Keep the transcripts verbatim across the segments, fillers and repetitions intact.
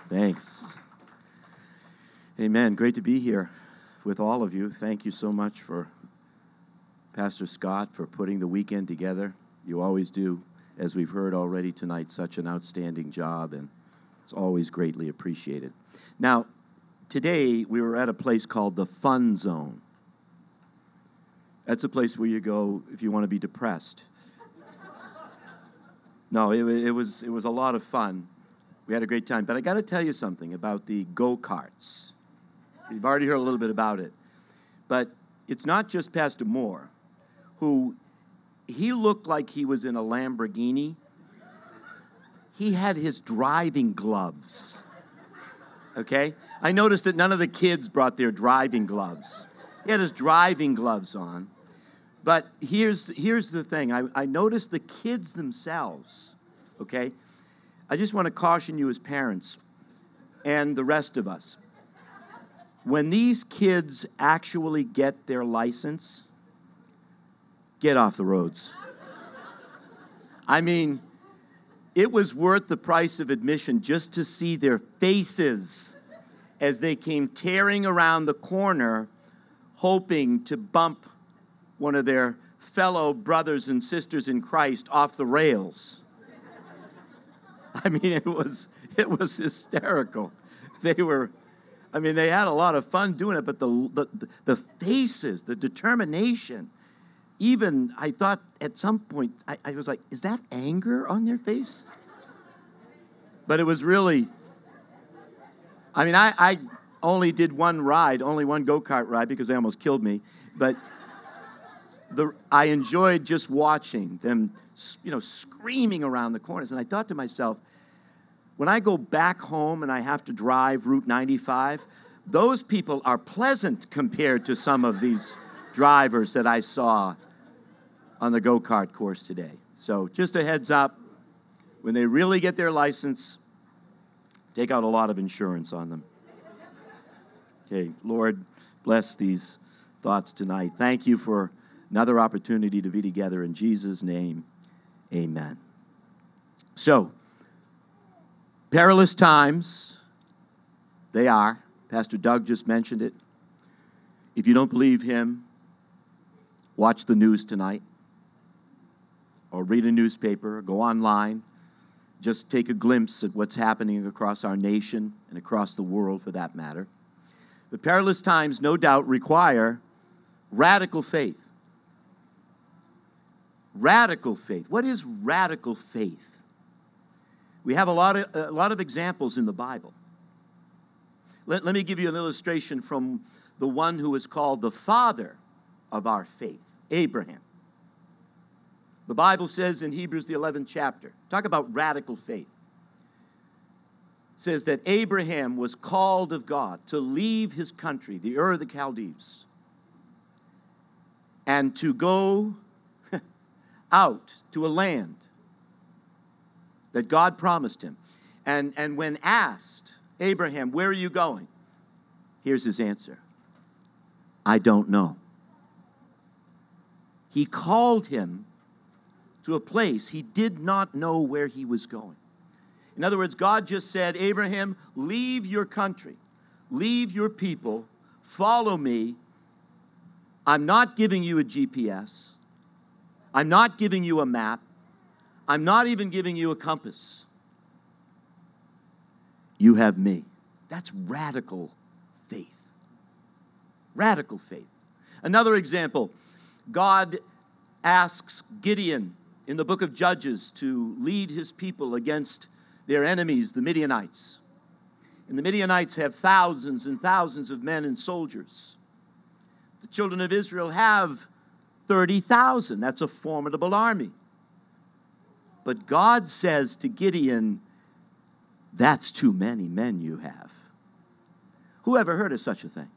Thanks. Amen. Great to be here with all of you. Thank you so much for Pastor Scott for putting the weekend together. You always do, as we've heard already tonight, such an outstanding job, and it's always greatly appreciated. Now, today we were at a place called the Fun Zone. That's a place where you go if you want to be depressed. No, it, it was it was a lot of fun. We had a great time. But I got to tell you something about the go-karts. You've already heard a little bit about it. But it's not just Pastor Moore, who, he looked like he was in a Lamborghini. He had his driving gloves. Okay? I noticed that none of the kids brought their driving gloves. He had his driving gloves on. But here's here's the thing. I, I noticed the kids themselves, okay? I just want to caution you as parents and the rest of us. When these kids actually get their license, get off the roads. I mean, it was worth the price of admission just to see their faces as they came tearing around the corner, hoping to bump one of their fellow brothers and sisters in Christ off the rails. I mean, it was it was hysterical. They were, I mean, they had a lot of fun doing it, but the the, the faces, the determination, even I thought at some point, I, I was like, is that anger on their face? But it was really, I mean, I, I only did one ride, only one go-kart ride because they almost killed me, but The, I enjoyed just watching them, you know, screaming around the corners. And I thought to myself, when I go back home and I have to drive Route ninety-five, those people are pleasant compared to some of these drivers that I saw on the go-kart course today. So just a heads up, when they really get their license, take out a lot of insurance on them. Okay, Lord, bless these thoughts tonight. Thank you for another opportunity to be together. In Jesus' name, amen. So, perilous times, they are. Pastor Doug just mentioned it. If you don't believe him, watch the news tonight, or read a newspaper, or go online. Just take a glimpse at what's happening across our nation and across the world, for that matter. The perilous times, no doubt, require radical faith. Radical faith. What is radical faith? We have a lot of a lot of examples in the Bible. Let, let me give you an illustration from the one who is called the father of our faith, Abraham. The Bible says in Hebrews, the eleventh chapter, talk about radical faith. It says that Abraham was called of God to leave his country, the Ur of the Chaldees, and to go out to a land that God promised him. And, and when asked, Abraham, where are you going? Here's his answer. I don't know. He called him to a place he did not know where he was going. In other words, God just said, Abraham, leave your country, leave your people, follow me. I'm not giving you a G P S. I'm not giving you a map. I'm not even giving you a compass. You have me. That's radical faith. Radical faith. Another example, God asks Gideon in the book of Judges to lead his people against their enemies, the Midianites. And the Midianites have thousands and thousands of men and soldiers. The children of Israel have thirty thousand. That's a formidable army. But God says to Gideon, that's too many men you have. Who ever heard of such a thing?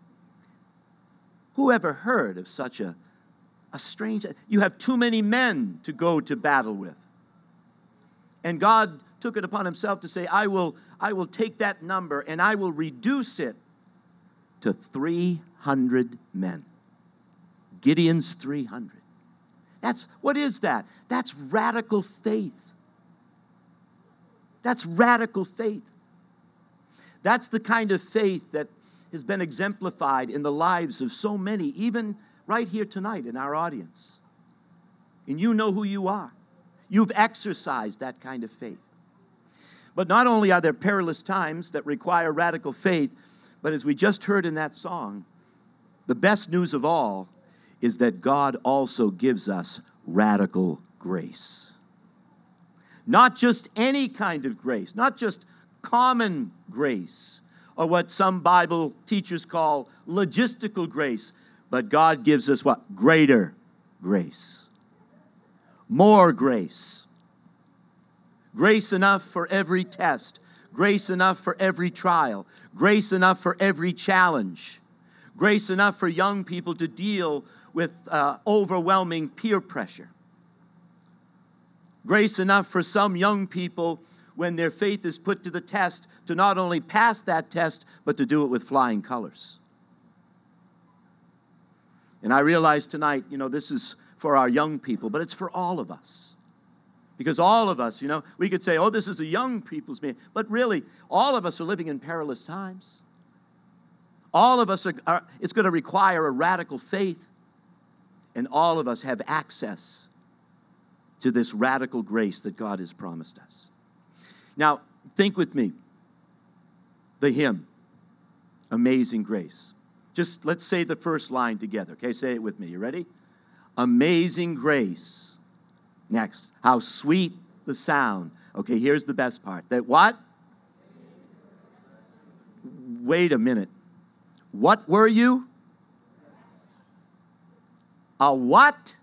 Who ever heard of such a, a strange... You have too many men to go to battle with. And God took it upon himself to say, I will, I will take that number and I will reduce it to three hundred men. Gideon's three hundred. That's, what is that? That's radical faith. That's radical faith. That's the kind of faith that has been exemplified in the lives of so many, even right here tonight in our audience. And you know who you are. You've exercised that kind of faith. But not only are there perilous times that require radical faith, but as we just heard in that song, the best news of all is that God also gives us radical grace. Not just any kind of grace, not just common grace, or what some Bible teachers call logistical grace, but God gives us what? Greater grace. More grace. Grace enough for every test. Grace enough for every trial. Grace enough for every challenge. Grace enough for young people to deal with uh, overwhelming peer pressure. Grace enough for some young people, when their faith is put to the test, to not only pass that test, but to do it with flying colors. And I realize tonight, you know, this is for our young people, but it's for all of us. Because all of us, you know, we could say, oh, this is a young people's meeting. But really, all of us are living in perilous times. All of us are, are it's going to require a radical faith. And all of us have access to this radical grace that God has promised us. Now, think with me. The hymn, Amazing Grace. Just let's say the first line together. Okay, say it with me. You ready? Amazing grace. Next, how sweet the sound. Okay, here's the best part. That what? Wait a minute. What were you? A what?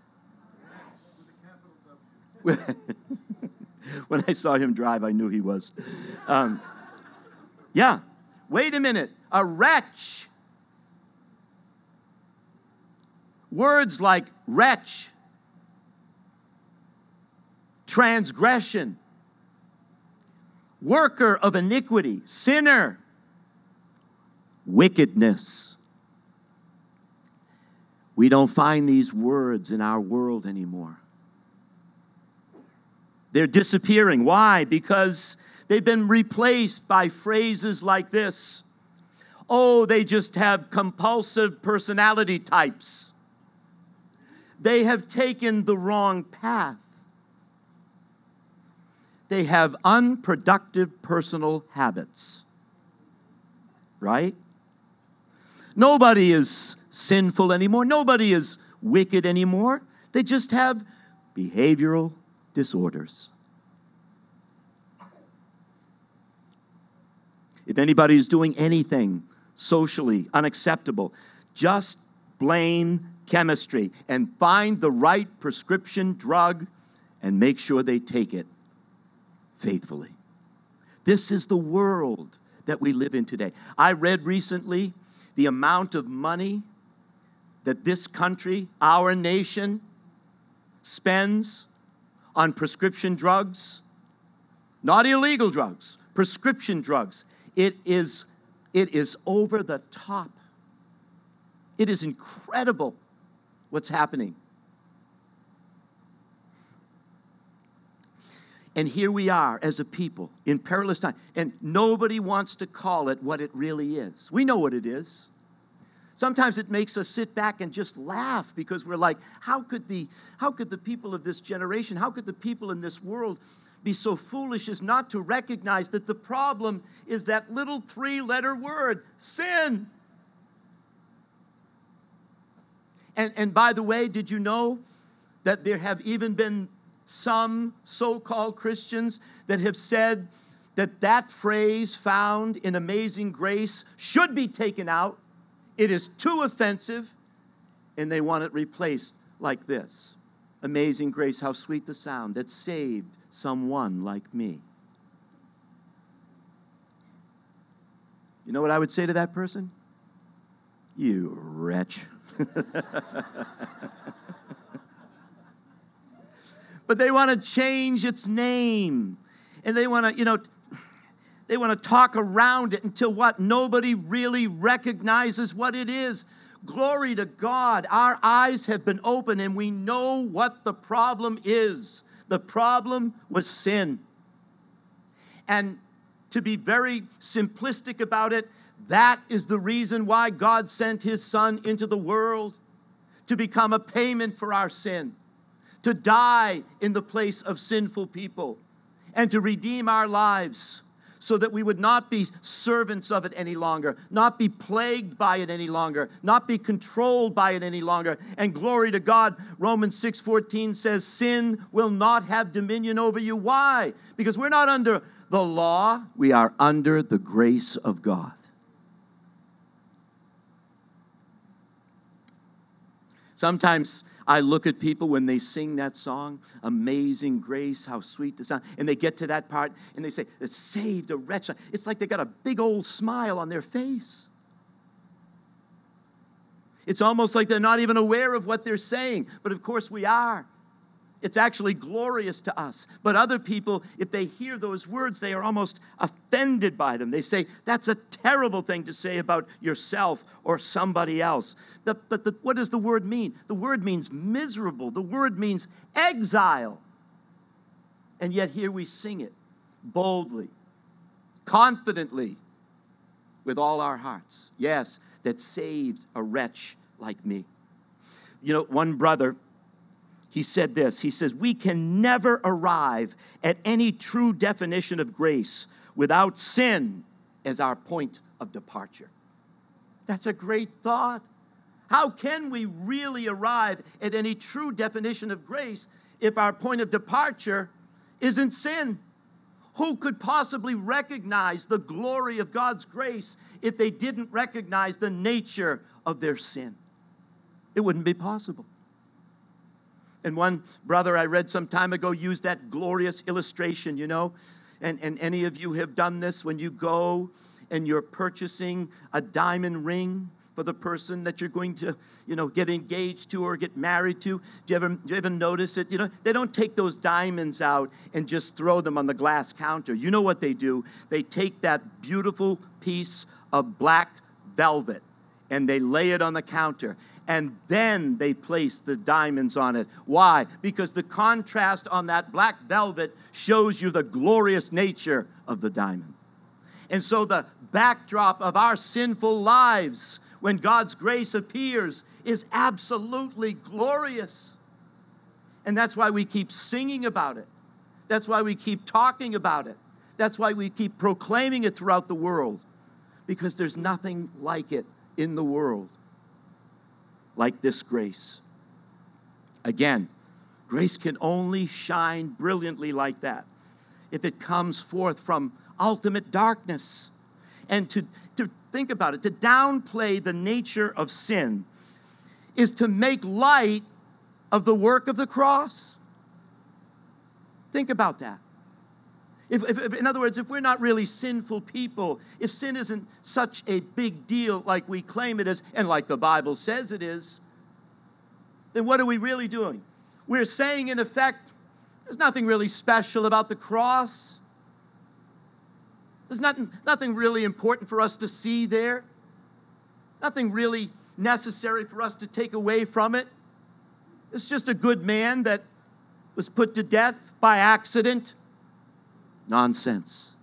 When I saw him drive, I knew he was. Um, yeah. Wait a minute. A wretch. Words like wretch, transgression, worker of iniquity, sinner, wickedness. We don't find these words in our world anymore. They're disappearing. Why? Because they've been replaced by phrases like this. Oh, they just have compulsive personality types. They have taken the wrong path. They have unproductive personal habits. Right? Nobody is sinful anymore. Nobody is wicked anymore. They just have behavioral disorders. If anybody is doing anything socially unacceptable, just blame chemistry and find the right prescription drug and make sure they take it faithfully. This is the world that we live in today. I read recently the amount of money that this country, our nation, spends on prescription drugs, not illegal drugs, prescription drugs. It is, it is over the top. It is incredible what's happening. And here we are as a people in perilous time, and nobody wants to call it what it really is. We know what it is. Sometimes it makes us sit back and just laugh because we're like, how could the how could the people of this generation, how could the people in this world be so foolish as not to recognize that the problem is that little three-letter word, sin. And, and by the way, did you know that there have even been some so-called Christians that have said that that phrase found in Amazing Grace should be taken out? It is too offensive, and they want it replaced like this. Amazing grace, how sweet the sound that saved someone like me. You know what I would say to that person? You wretch. But they want to change its name. And they want to, you know, they want to talk around it until what? Nobody really recognizes what it is. Glory to God. Our eyes have been opened and we know what the problem is. The problem was sin. And to be very simplistic about it, that is the reason why God sent his Son into the world, to become a payment for our sin, to die in the place of sinful people, and to redeem our lives so that we would not be servants of it any longer, not be plagued by it any longer, not be controlled by it any longer. And glory to God, Romans six fourteen says, sin will not have dominion over you. Why? Because we're not under the law. We are under the grace of God. Sometimes I look at people when they sing that song, Amazing Grace, how sweet the sound, and they get to that part and they say, saved a wretch. It's like they got a big old smile on their face. It's almost like they're not even aware of what they're saying, but of course we are. It's actually glorious to us. But other people, if they hear those words, they are almost offended by them. They say, that's a terrible thing to say about yourself or somebody else. But, but the, what does the word mean? The word means miserable. The word means exile. And yet here we sing it boldly, confidently, with all our hearts. Yes, that saved a wretch like me. You know, one brother, he said this. He says, we can never arrive at any true definition of grace without sin as our point of departure. That's a great thought. How can we really arrive at any true definition of grace if our point of departure isn't sin? Who could possibly recognize the glory of God's grace if they didn't recognize the nature of their sin? It wouldn't be possible. And one brother I read some time ago used that glorious illustration, you know. And, and any of you have done this when you go and you're purchasing a diamond ring for the person that you're going to, you know, get engaged to or get married to. Do you ever, do you ever notice it? You know, they don't take those diamonds out and just throw them on the glass counter. You know what they do? They take that beautiful piece of black velvet and they lay it on the counter. And then they place the diamonds on it. Why? Because the contrast on that black velvet shows you the glorious nature of the diamond. And so the backdrop of our sinful lives, when God's grace appears, is absolutely glorious. And that's why we keep singing about it. That's why we keep talking about it. That's why we keep proclaiming it throughout the world. Because there's nothing like it in the world, like this grace. Again, grace can only shine brilliantly like that if it comes forth from ultimate darkness. And to, to think about it, to downplay the nature of sin is to make light of the work of the cross. Think about that. If, if, if, in other words, if we're not really sinful people, if sin isn't such a big deal like we claim it is, and like the Bible says it is, then what are we really doing? We're saying, in effect, there's nothing really special about the cross. There's nothing, nothing really important for us to see there. Nothing really necessary for us to take away from it. It's just a good man that was put to death by accident. Nonsense.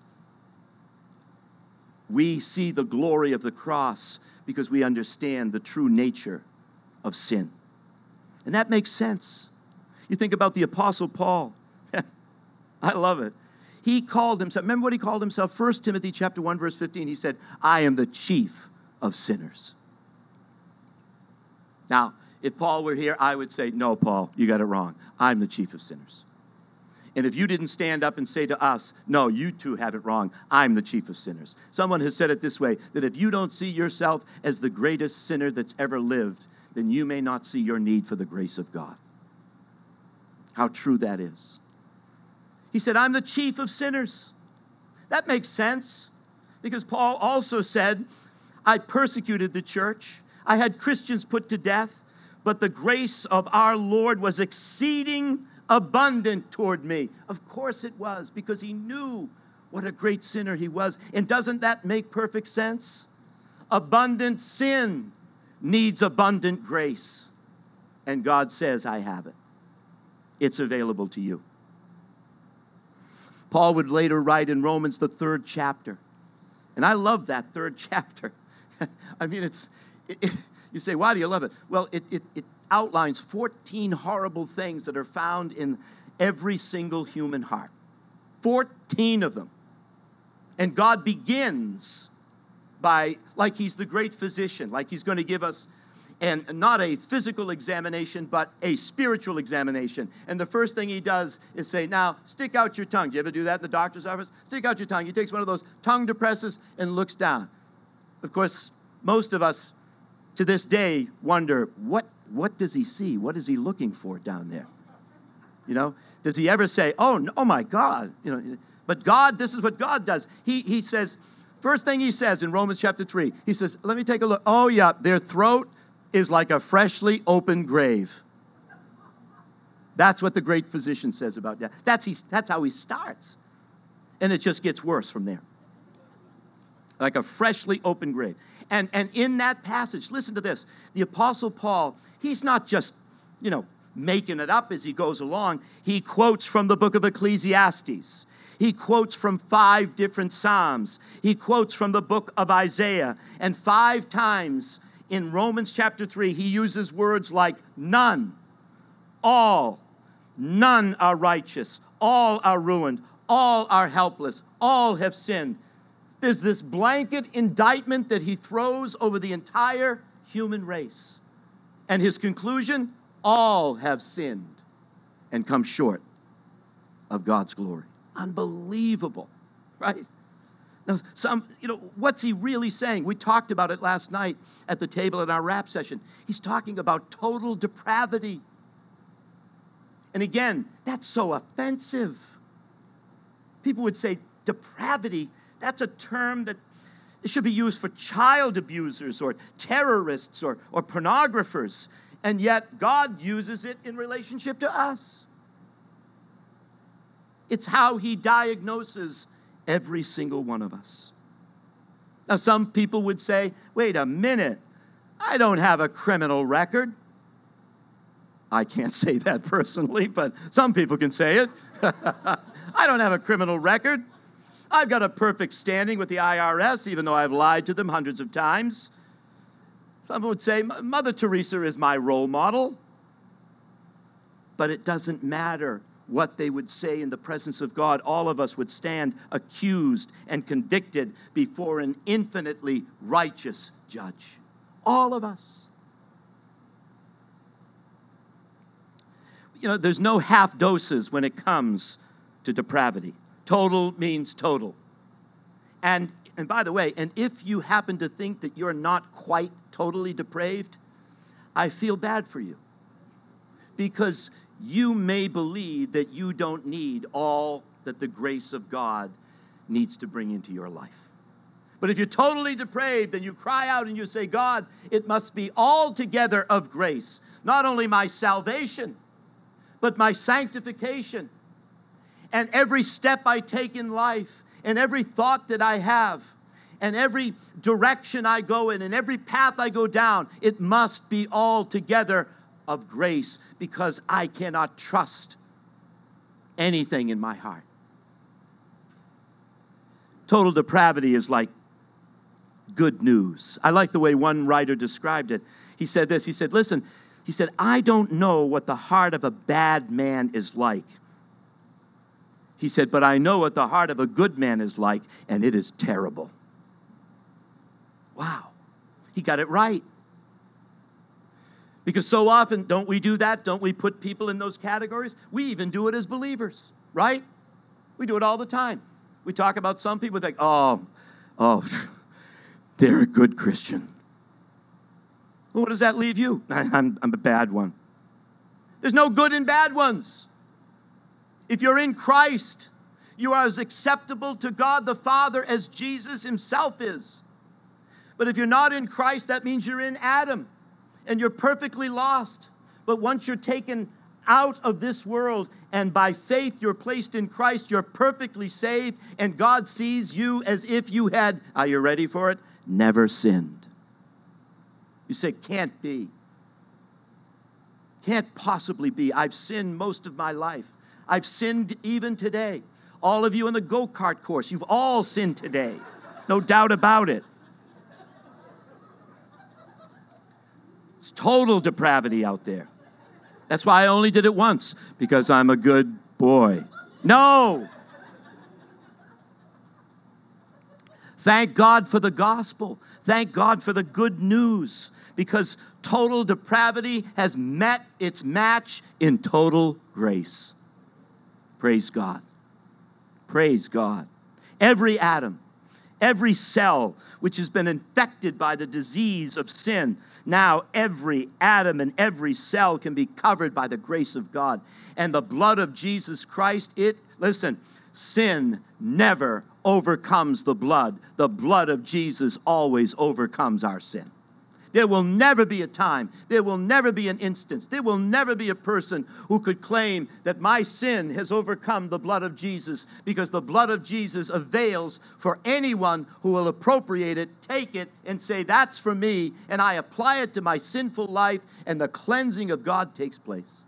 We see the glory of the cross because we understand the true nature of sin. And that makes sense. You think about the Apostle Paul. I love it. He called himself, remember what he called himself? First Timothy chapter one, verse fifteen, he said, I am the chief of sinners. Now, if Paul were here, I would say, no, Paul, you got it wrong. I'm the chief of sinners. And if you didn't stand up and say to us, no, you two have it wrong, I'm the chief of sinners. Someone has said it this way, that if you don't see yourself as the greatest sinner that's ever lived, then you may not see your need for the grace of God. How true that is. He said, I'm the chief of sinners. That makes sense, because Paul also said, I persecuted the church. I had Christians put to death, but the grace of our Lord was exceeding abundant toward me. Of course it was, because he knew what a great sinner he was. And doesn't that make perfect sense? Abundant sin needs abundant grace. And God says, I have it. It's available to you. Paul would later write in Romans, the third chapter. And I love that third chapter. I mean, it's, it, it, you say, why do you love it? Well, it, it, it outlines fourteen horrible things that are found in every single human heart. fourteen of them. And God begins by, like he's the great physician, like he's going to give us, and not a physical examination, but a spiritual examination. And the first thing he does is say, now, stick out your tongue. Do you ever do that in the doctor's office? Stick out your tongue. He takes one of those tongue depressors and looks down. Of course, most of us to this day wonder, what, what does he see? What is he looking for down there? You know, does he ever say, oh, no, oh my God, you know? But God, this is what God does. He, he says, first thing he says in Romans chapter three, he says, let me take a look. Oh yeah, their throat is like a freshly opened grave. That's what the great physician says about that. That's, he, that's how he starts. And it just gets worse from there. Like a freshly opened grave. And, and in that passage, listen to this. The Apostle Paul, he's not just, you know, making it up as he goes along. He quotes from the book of Ecclesiastes. He quotes from five different Psalms. He quotes from the book of Isaiah. And five times in Romans chapter three, he uses words like none, all, none are righteous, all are ruined, all are helpless, all have sinned. There's this blanket indictment that he throws over the entire human race. And his conclusion, all have sinned and come short of God's glory. Unbelievable, right? Now, some, you know, what's he really saying? We talked about it last night at the table in our rap session. He's talking about total depravity. And again, that's so offensive. People would say depravity, that's a term that it should be used for child abusers or terrorists or, or pornographers. And yet God uses it in relationship to us. It's how he diagnoses every single one of us. Now, some people would say, wait a minute, I don't have a criminal record. I can't say that personally, but some people can say it. I don't have a criminal record. I've got a perfect standing with the I R S, even though I've lied to them hundreds of times. Some would say, Mother Teresa is my role model. But it doesn't matter what they would say in the presence of God. All of us would stand accused and convicted before an infinitely righteous judge. All of us. You know, there's no half doses when it comes to depravity. Total means total. And and by the way, and if you happen to think that you're not quite totally depraved, I feel bad for you. Because you may believe that you don't need all that the grace of God needs to bring into your life. But if you're totally depraved, then you cry out and you say, God, it must be altogether of grace. Not only my salvation, but my sanctification. And every step I take in life, and every thought that I have, and every direction I go in, and every path I go down, it must be altogether of grace, because I cannot trust anything in my heart. Total depravity is like good news. I like the way one writer described it. He said this, he said, listen, he said, I don't know what the heart of a bad man is like. He said, but I know what the heart of a good man is like, and it is terrible. Wow. He got it right. Because so often, don't we do that? Don't we put people in those categories? We even do it as believers, right? We do it all the time. We talk about some people think, oh, oh, they're a good Christian. Well, what does that leave you? I'm, I'm a bad one. There's no good and bad ones. If you're in Christ, you are as acceptable to God the Father as Jesus himself is. But if you're not in Christ, that means you're in Adam, and you're perfectly lost. But once you're taken out of this world, and by faith you're placed in Christ, you're perfectly saved, and God sees you as if you had, are you ready for it? Never sinned. You say, can't be. Can't possibly be. I've sinned most of my life. I've sinned even today. All of you in the go-kart course, you've all sinned today. No doubt about it. It's total depravity out there. That's why I only did it once, because I'm a good boy. No! Thank God for the gospel. Thank God for the good news, because total depravity has met its match in total grace. Praise God. Praise God. Every atom, every cell which has been infected by the disease of sin, now every atom and every cell can be covered by the grace of God. And the blood of Jesus Christ, it, listen, sin never overcomes the blood. The blood of Jesus always overcomes our sin. There will never be a time, there will never be an instance, there will never be a person who could claim that my sin has overcome the blood of Jesus, because the blood of Jesus avails for anyone who will appropriate it, take it, and say, that's for me, and I apply it to my sinful life, and the cleansing of God takes place.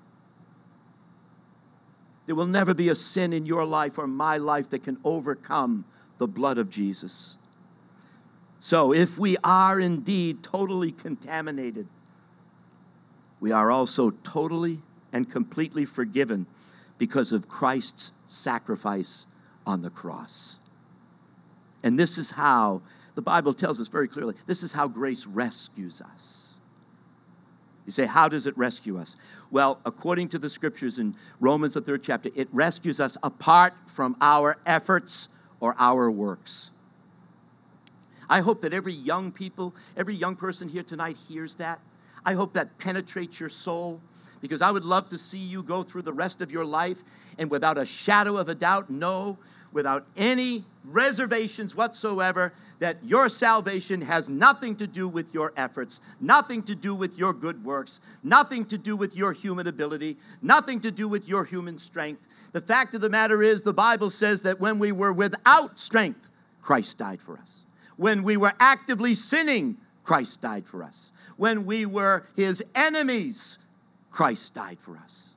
There will never be a sin in your life or my life that can overcome the blood of Jesus. So if we are indeed totally contaminated, we are also totally and completely forgiven because of Christ's sacrifice on the cross. And this is how, the Bible tells us very clearly, this is how grace rescues us. You say, how does it rescue us? Well, according to the scriptures in Romans, the third chapter, it rescues us apart from our efforts or our works. I hope that every young people, every young person here tonight hears that. I hope that penetrates your soul, because I would love to see you go through the rest of your life and without a shadow of a doubt know, without any reservations whatsoever, that your salvation has nothing to do with your efforts, nothing to do with your good works, nothing to do with your human ability, nothing to do with your human strength. The fact of the matter is, the Bible says that when we were without strength, Christ died for us. When we were actively sinning, Christ died for us. When we were his enemies, Christ died for us.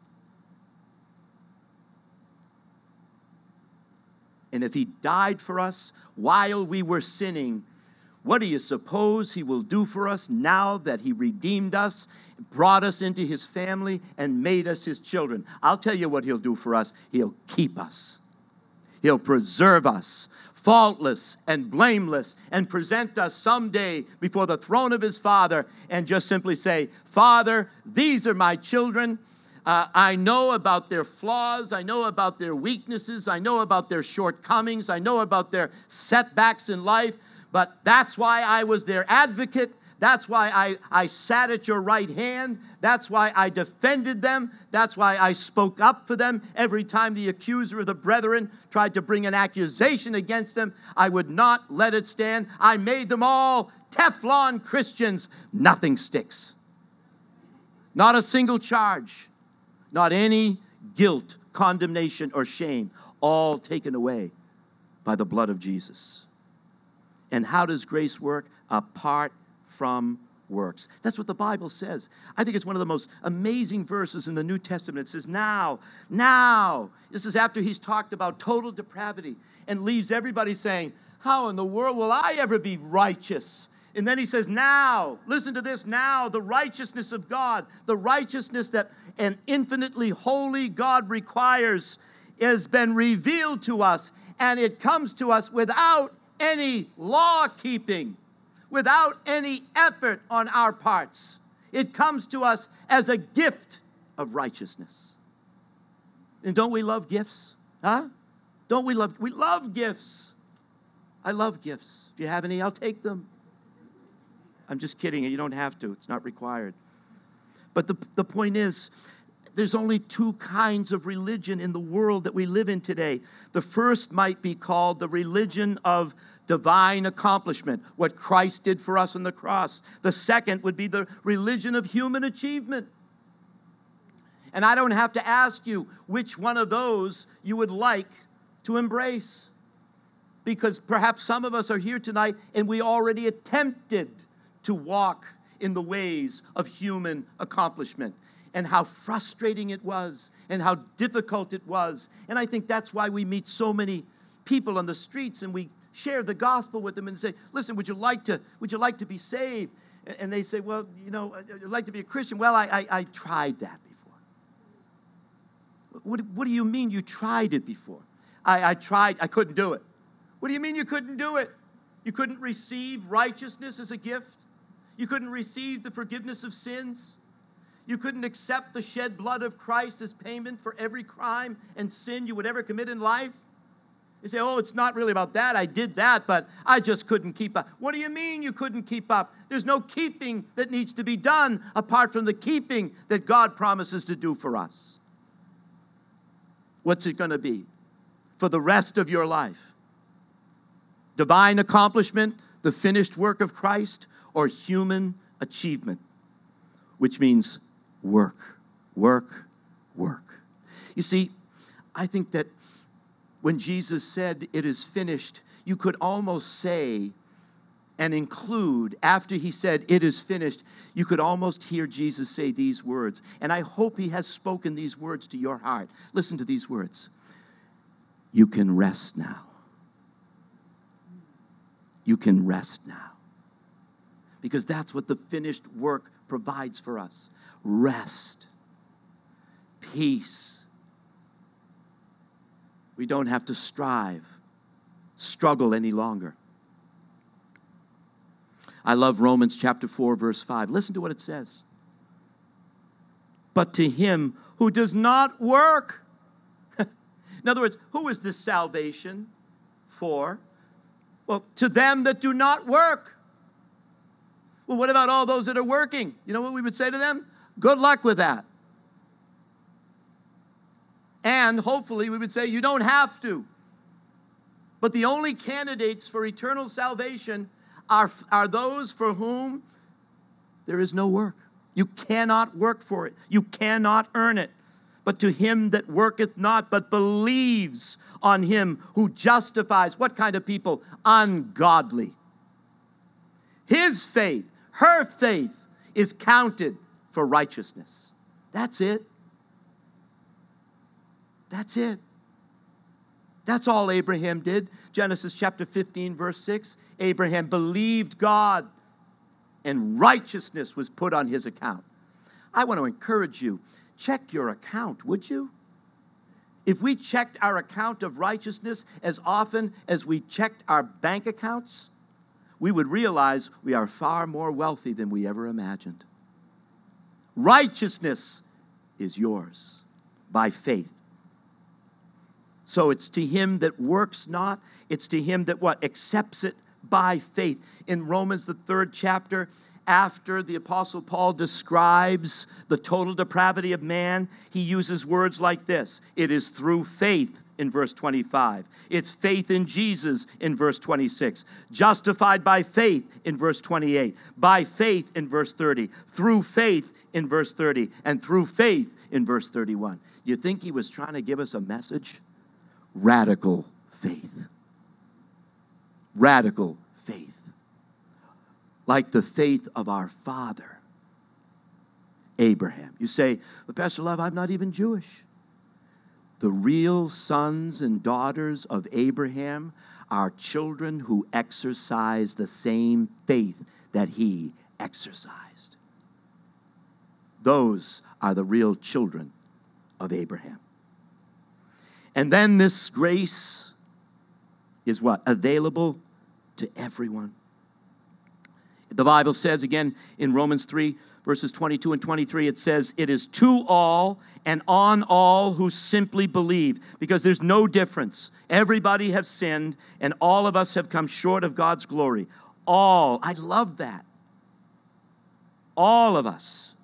And if he died for us while we were sinning, what do you suppose he will do for us now that he redeemed us, brought us into his family, and made us his children? I'll tell you what he'll do for us. He'll keep us. He'll preserve us, faultless and blameless, and present us someday before the throne of his Father and just simply say, Father, these are my children. Uh, I know about their flaws. I know about their weaknesses. I know about their shortcomings. I know about their setbacks in life. But that's why I was their advocate. That's why I, I sat at your right hand. That's why I defended them. That's why I spoke up for them. Every time the accuser of the brethren tried to bring an accusation against them, I would not let it stand. I made them all Teflon Christians. Nothing sticks. Not a single charge. Not any guilt, condemnation, or shame. All taken away by the blood of Jesus. And how does grace work? Apart from works. That's what the Bible says. I think it's one of the most amazing verses in the New Testament. It says, now, now. This is after he's talked about total depravity and leaves everybody saying, how in the world will I ever be righteous? And then he says, now, listen to this, now, the righteousness of God, the righteousness that an infinitely holy God requires has been revealed to us, and it comes to us without any law keeping, without any effort on our parts. It comes to us as a gift of righteousness. And don't we love gifts? Huh? Don't we love, we love gifts. I love gifts. If you have any, I'll take them. I'm just kidding. You don't have to. It's not required. But the, the point is, there's only two kinds of religion in the world that we live in today. The first might be called the religion of divine accomplishment, what Christ did for us on the cross. The second would be the religion of human achievement. And I don't have to ask you which one of those you would like to embrace, because perhaps some of us are here tonight and we already attempted to walk in the ways of human accomplishment. and how frustrating it was and how difficult it was. And I think that's why we meet so many people on the streets and we share the gospel with them and say, listen, would you like to, would you like to be saved? And they say, well, you know, I'd like to be a Christian. Well, I, I, I tried that before. What, what do you mean you tried it before? I, I tried, I couldn't do it. What do you mean you couldn't do it? You couldn't receive righteousness as a gift? You couldn't receive the forgiveness of sins? You couldn't accept the shed blood of Christ as payment for every crime and sin you would ever commit in life? You say, oh, it's not really about that. I did that, but I just couldn't keep up. What do you mean you couldn't keep up? There's no keeping that needs to be done apart from the keeping that God promises to do for us. What's it going to be for the rest of your life? Divine accomplishment, the finished work of Christ, or human achievement, which means work, work, work. You see, I think that when Jesus said, it is finished, you could almost say and include, after he said, it is finished, you could almost hear Jesus say these words. And I hope he has spoken these words to your heart. Listen to these words. You can rest now. You can rest now. Because that's what the finished work provides for us. Rest. Peace. We don't have to strive, struggle any longer. I love Romans chapter four, verse five. Listen to what it says. But to him who does not work. In other words, who is this salvation for? Well, to them that do not work. Well, what about all those that are working? You know what we would say to them? Good luck with that. And hopefully we would say, you don't have to. But the only candidates for eternal salvation are, are those for whom there is no work. You cannot work for it. You cannot earn it. But to him that worketh not, but believes on him who justifies. What kind of people? Ungodly. His faith, her faith, is counted for righteousness. That's it. That's it. That's all Abraham did. Genesis chapter fifteen, verse six. Abraham believed God, and righteousness was put on his account. I want to encourage you, check your account, would you? If we checked our account of righteousness as often as we checked our bank accounts, we would realize we are far more wealthy than we ever imagined. Righteousness is yours by faith. So it's to him that works not, it's to him that what? Accepts it by faith. In Romans, the third chapter, after the Apostle Paul describes the total depravity of man, he uses words like this. It is through faith in verse twenty-five. It's faith in Jesus in verse twenty-six. Justified by faith in verse twenty-eight. By faith in verse thirty. Through faith in verse thirty. And through faith in verse thirty-one. You think he was trying to give us a message? Radical faith. Radical faith. Like the faith of our father, Abraham. You say, but Pastor Love, I'm not even Jewish. The real sons and daughters of Abraham are children who exercise the same faith that he exercised. Those are the real children of Abraham. And then this grace is what? Available to everyone. The Bible says again in Romans three, verses twenty-two and twenty-three, it says, it is to all and on all who simply believe, because there's no difference. Everybody has sinned, and all of us have come short of God's glory. All. I love that. All of us.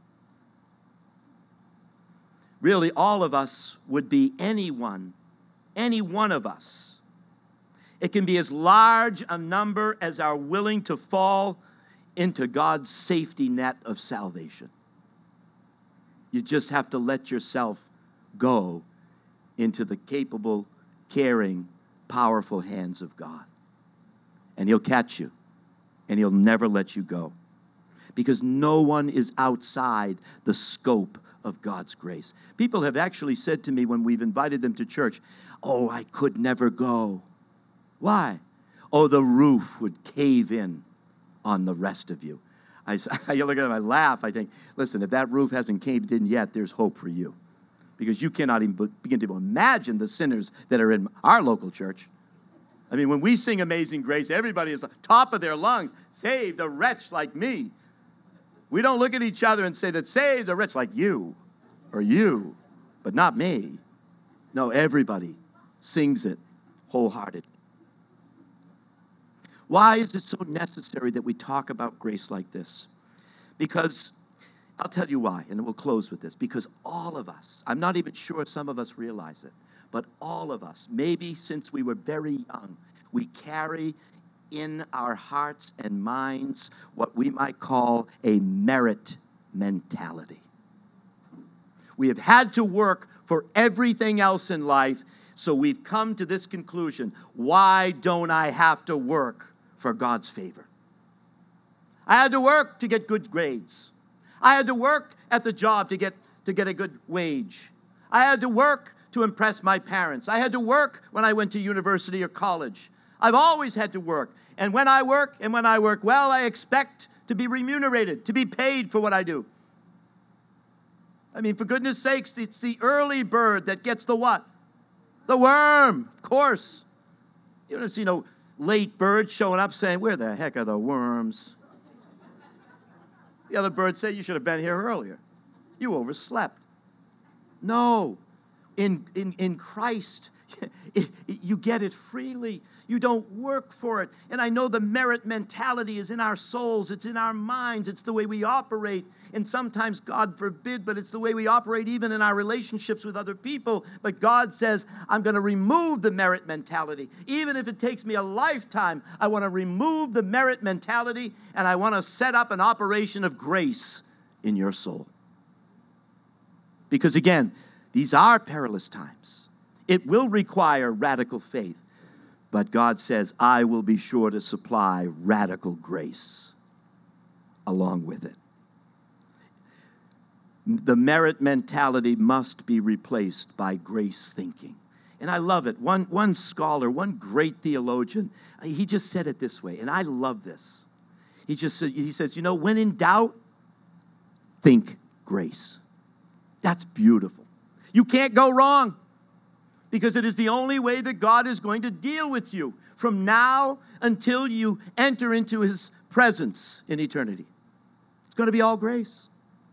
Really, all of us would be anyone, any one of us. It can be as large a number as are willing to fall into God's safety net of salvation. You just have to let yourself go into the capable, caring, powerful hands of God. And he'll catch you, and he'll never let you go. because no one is outside the scope of God's grace. People have actually said to me when we've invited them to church, oh, I could never go. Why? Oh, the roof would cave in on the rest of you. I, I look at them, I laugh, I think, listen, if that roof hasn't caved in yet, there's hope for you. Because you cannot even begin to imagine the sinners that are in our local church. I mean, when we sing Amazing Grace, everybody is top of their lungs, saved a wretch like me. We don't look at each other and say that saved a wretch like you or you, but not me. No, everybody sings it wholehearted. Why is it so necessary that we talk about grace like this? Because, I'll tell you why, and we'll close with this. Because all of us, I'm not even sure some of us realize it, but all of us, maybe since we were very young, we carry in our hearts and minds what we might call a merit mentality. We have had to work for everything else in life, so we've come to this conclusion: why don't I have to work for God's favor? I had to work to get good grades. I had to work at the job to get to get a good wage. I had to work to impress my parents. I had to work when I went to university or college. I've always had to work. And when I work, and when I work well, I expect to be remunerated, to be paid for what I do. I mean, for goodness sakes, it's the early bird that gets the what? The worm, of course. You don't see no late bird showing up saying, where the heck are the worms? The other birds say, you should have been here earlier. You overslept. No. In, in, in Christ, it, it, you get it freely. You don't work for it. And I know the merit mentality is in our souls. It's in our minds. It's the way we operate. And sometimes, God forbid, but it's the way we operate even in our relationships with other people. But God says, I'm going to remove the merit mentality. Even if it takes me a lifetime, I want to remove the merit mentality, and I want to set up an operation of grace in your soul. Because again, these are perilous times. It will require radical faith. But God says, I will be sure to supply radical grace along with it. The merit mentality must be replaced by grace thinking. And I love it. One, one scholar, one great theologian, he just said it this way, and I love this. He just said, he says, you know, when in doubt, think grace. That's beautiful. You can't go wrong, because it is the only way that God is going to deal with you from now until you enter into his presence in eternity. It's going to be all grace.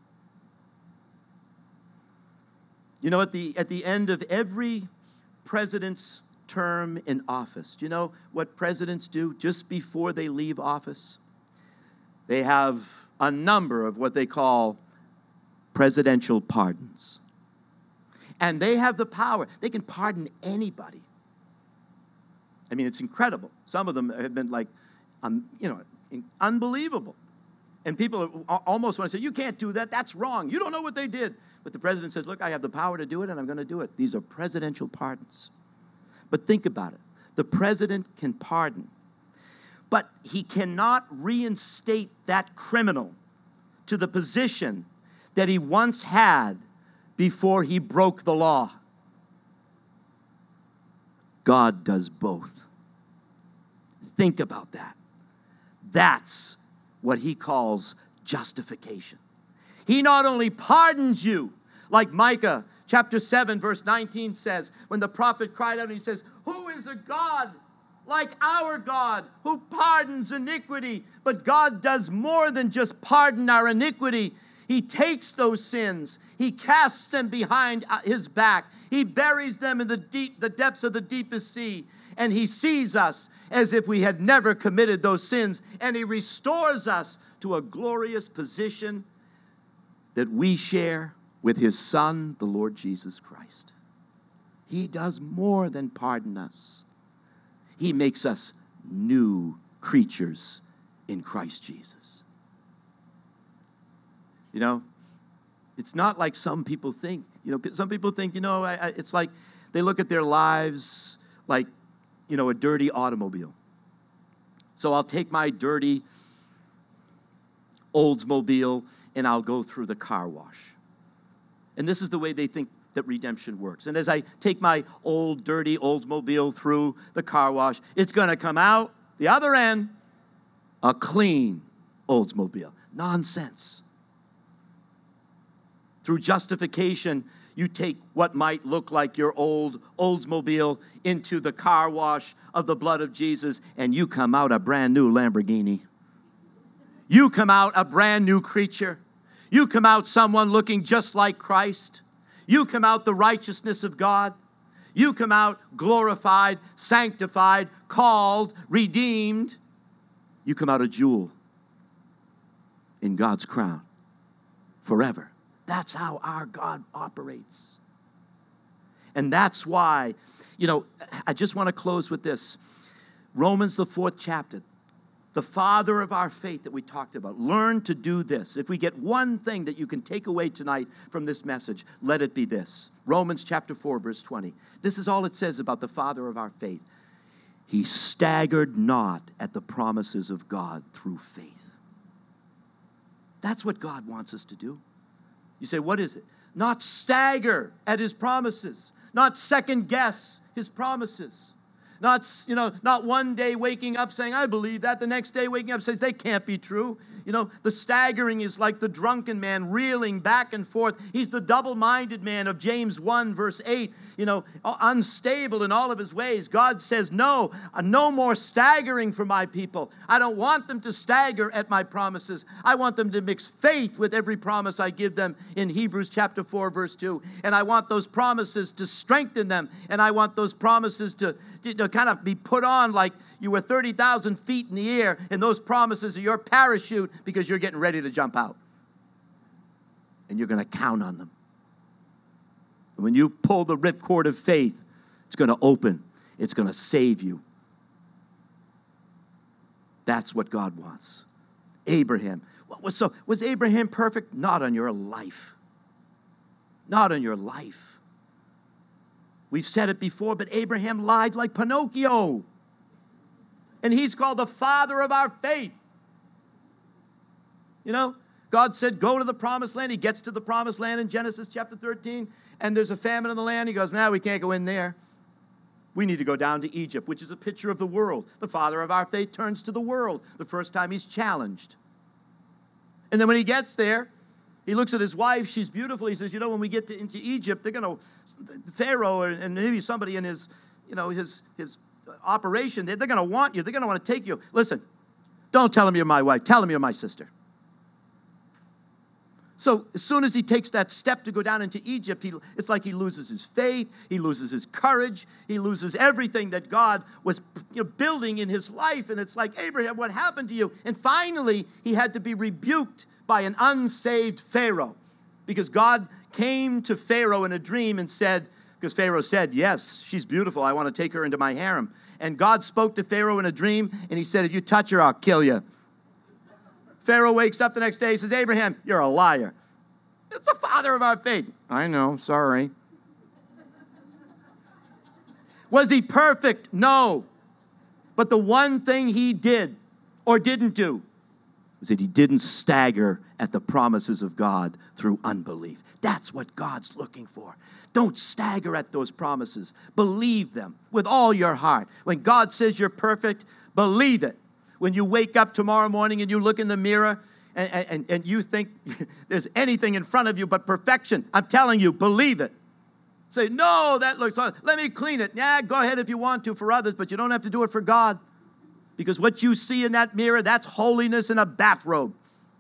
You know, at the, at the end of every president's term in office, do you know what presidents do just before they leave office? They have a number of what they call presidential pardons. And they have the power. They can pardon anybody. I mean, it's incredible. Some of them have been like, um, you know, unbelievable. And people almost want to say, you can't do that. That's wrong. You don't know what they did. But the president says, look, I have the power to do it, and I'm going to do it. These are presidential pardons. But think about it. The president can pardon, but he cannot reinstate that criminal to the position that he once had before he broke the law. God does both. Think about that. That's what he calls justification. He not only pardons you, like Micah chapter seven, verse nineteen says, when the prophet cried out and he says, who is a God like our God who pardons iniquity? But God does more than just pardon our iniquity. He takes those sins. He casts them behind his back. He buries them in the deep, the depths of the deepest sea. And he sees us as if we had never committed those sins. And he restores us to a glorious position that we share with his Son, the Lord Jesus Christ. He does more than pardon us. He makes us new creatures in Christ Jesus. You know, it's not like some people think. You know, some people think, you know, I, I, it's like they look at their lives like, you know, a dirty automobile. So I'll take my dirty Oldsmobile, and I'll go through the car wash. And this is the way they think that redemption works. And as I take my old, dirty Oldsmobile through the car wash, it's going to come out the other end a clean Oldsmobile. Nonsense. Through justification, you take what might look like your old Oldsmobile into the car wash of the blood of Jesus, and you come out a brand new Lamborghini. You come out a brand new creature. You come out someone looking just like Christ. You come out the righteousness of God. You come out glorified, sanctified, called, redeemed. You come out a jewel in God's crown forever. That's how our God operates. And that's why, you know, I just want to close with this. Romans, the fourth chapter, the father of our faith that we talked about. Learn to do this. If we get one thing that you can take away tonight from this message, let it be this. Romans chapter four, verse twenty. This is all it says about the father of our faith. He staggered not at the promises of God through faith. That's what God wants us to do. You say, what is it? Not stagger at his promises. Not second guess his promises. Not, you know, not one day waking up saying, I believe that. The next day waking up says, they can't be true. You know, the staggering is like the drunken man reeling back and forth. He's the double-minded man of James one, verse eight. You know, unstable in all of his ways. God says, no, no more staggering for my people. I don't want them to stagger at my promises. I want them to mix faith with every promise I give them in Hebrews chapter four, verse two. And I want those promises to strengthen them. And I want those promises to, to, to kind of be put on like you were thirty thousand feet in the air, and those promises are your parachute because you're getting ready to jump out. And you're going to count on them. When you pull the ripcord of faith, it's going to open. It's going to save you. That's what God wants. Abraham. What was so? Was Abraham perfect? Not on your life. Not on your life. We've said it before, but Abraham lied like Pinocchio. And he's called the father of our faith. You know, God said, go to the promised land. He gets to the promised land in Genesis chapter thirteen, and there's a famine in the land. He goes, now nah, we can't go in there. We need to go down to Egypt, which is a picture of the world. The father of our faith turns to the world the first time he's challenged. And then when he gets there, he looks at his wife. She's beautiful. He says, you know, when we get to, into Egypt, they're going to, Pharaoh and maybe somebody in his, you know, his, his operation, they're, they're going to want you. They're going to want to take you. Listen, don't tell him you're my wife. Tell him you're my sister. So as soon as he takes that step to go down into Egypt, he, it's like he loses his faith, he loses his courage, he loses everything that God was, you know, building in his life. And it's like, Abraham, what happened to you? And finally, he had to be rebuked by an unsaved Pharaoh, because God came to Pharaoh in a dream and said, because Pharaoh said, yes, she's beautiful, I want to take her into my harem. And God spoke to Pharaoh in a dream, and he said, if you touch her, I'll kill you. Pharaoh wakes up the next day, he says, Abraham, you're a liar. It's the father of our faith. I know, sorry. Was he perfect? No. But the one thing he did or didn't do was that he didn't stagger at the promises of God through unbelief. That's what God's looking for. Don't stagger at those promises. Believe them with all your heart. When God says you're perfect, believe it. When you wake up tomorrow morning and you look in the mirror and, and, and you think there's anything in front of you but perfection, I'm telling you, believe it. Say, no, that looks hard. Let me clean it. Yeah, go ahead if you want to for others, but you don't have to do it for God. Because what you see in that mirror, that's holiness in a bathrobe.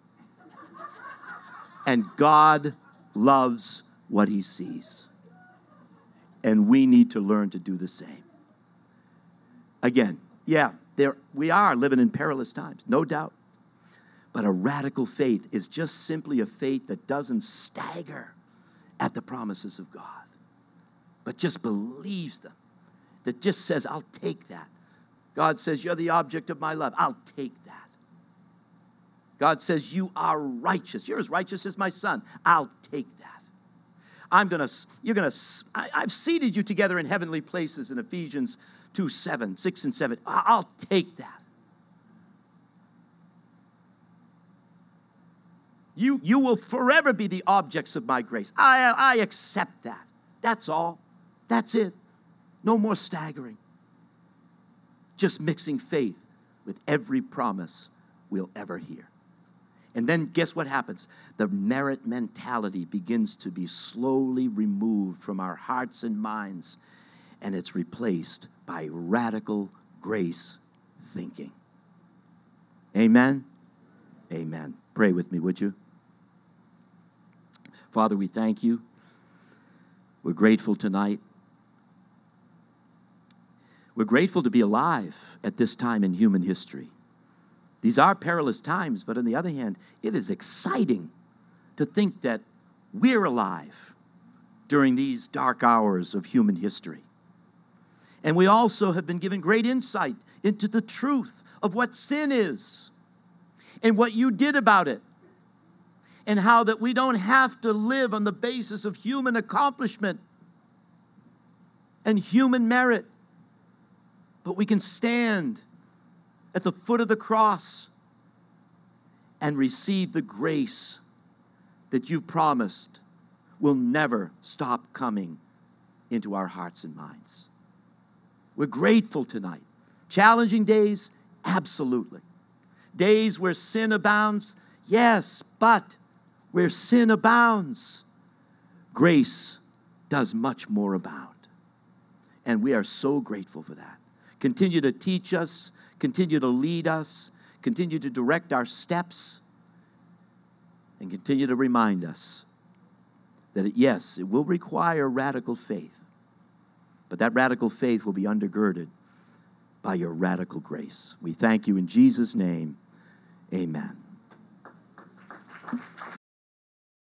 And God loves what he sees. And we need to learn to do the same. Again, yeah, there we are living in perilous times, no doubt. But a radical faith is just simply a faith that doesn't stagger at the promises of God, but just believes them, that just says, I'll take that. God says, you're the object of my love. I'll take that. God says, you are righteous. You're as righteous as my son. I'll take that. I'm going to, you're going to, I've seated you together in heavenly places in Ephesians two, seven, six and seven. I'll take that. You, you will forever be the objects of my grace. I, I accept that. That's all. That's it. No more staggering. Just mixing faith with every promise we'll ever hear. And then guess what happens? The merit mentality begins to be slowly removed from our hearts and minds, and it's replaced by radical grace thinking. Amen? Amen. Pray with me, would you? Father, we thank you. We're grateful tonight. We're grateful to be alive at this time in human history. These are perilous times, but on the other hand, it is exciting to think that we're alive during these dark hours of human history. And we also have been given great insight into the truth of what sin is and what you did about it, and how that we don't have to live on the basis of human accomplishment and human merit, but we can stand at the foot of the cross and receive the grace that you've promised will never stop coming into our hearts and minds. We're grateful tonight. Challenging days? Absolutely. Days where sin abounds? Yes, but where sin abounds, grace does much more abound. And we are so grateful for that. Continue to teach us, continue to lead us, continue to direct our steps, and continue to remind us that, it, yes, it will require radical faith, but that radical faith will be undergirded by your radical grace. We thank you in Jesus' name. Amen.